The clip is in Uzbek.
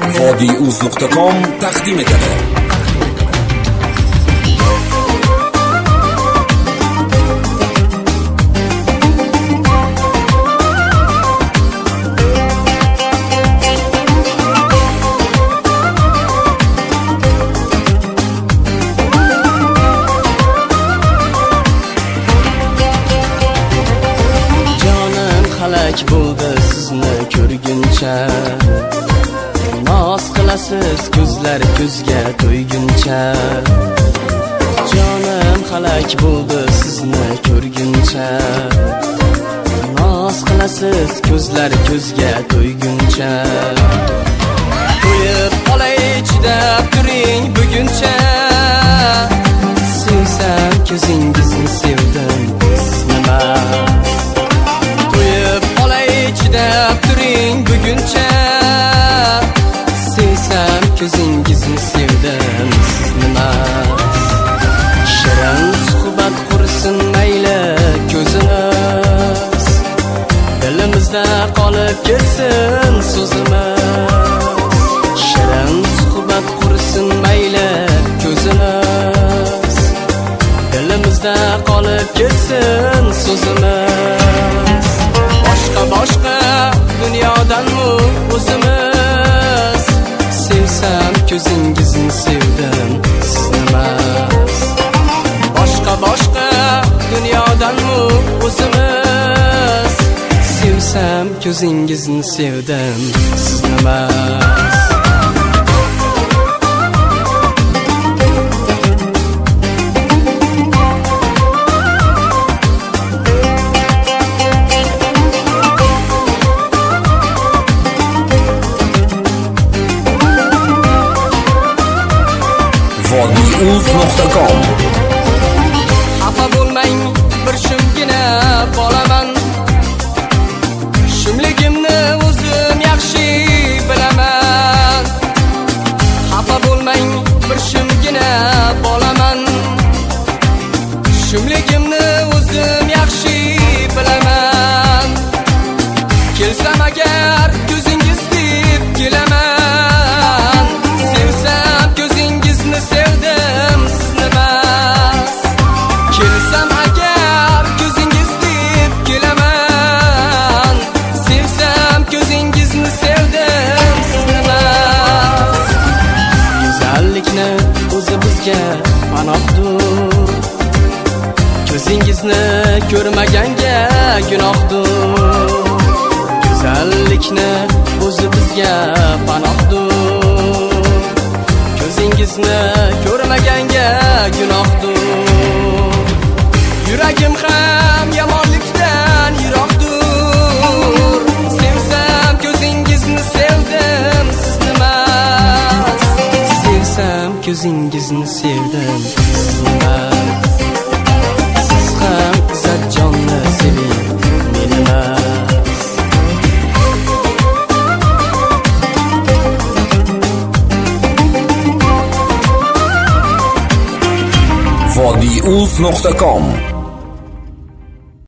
Vodiuz.com taqdim etadi. Bo'ldi sizni ko'rguncha, noz qilasiz ko'zlar ko'zga to'yguncha. Jonim halak bo'ldi sizni ko'rguncha, noz qilasiz ko'zlar ko'zga to'yguncha. To'yib qolay chidab turing buguncha, sevsam ko'zingizni sevdim sizni men. Chidab turing buguncha, sevsam ko'zingizni sevdim sizni mas. Shirin suhbat qursin mayli ko'zimiz, dilimizda qolib ketsin so'zimiz. Shirin suhbat qursin mayli ko'zimiz, dilimizda qolib ketsin so'zimiz. Boshqa dunyodanmi o'zimiz, sevsam ko'zingizni sevdim sizni mas. Boshqa dunyodanmi o'zimiz, sevsam ko'zingizni sevdim sizni mas. Vodiuz.com. Xafa bo'lmang, bir shumgina bolaman, shumligimni o'zim yaxshi bilaman. Xafa bo'lmang, bir shumgina bolaman, shumligimni o'zim yaxshi bilaman. Kelsam agar ko'zingiz deb kelaman, sevsam ko'zingizni sevdim sizni mas. Kelsam agar ko'zingiz deb kelaman, sevsam ko'zingizni sevdim sizni mas. Go'zallikni o'zi bizga panohdur, ko'zingizni ko'rmaganga gunohdur. Go'zallikni o'zi bizga panohdur, ko'zingizni ko'rmaganga gunohdur. Yuragim ham yomonlikdan yiroqdur, sevsam ko'zingizni sevdim sizni mas. Sevsam ko'zingizni sevdim sizni mas. Siz ham izzatjonni seving meni mas. Vodiuz.com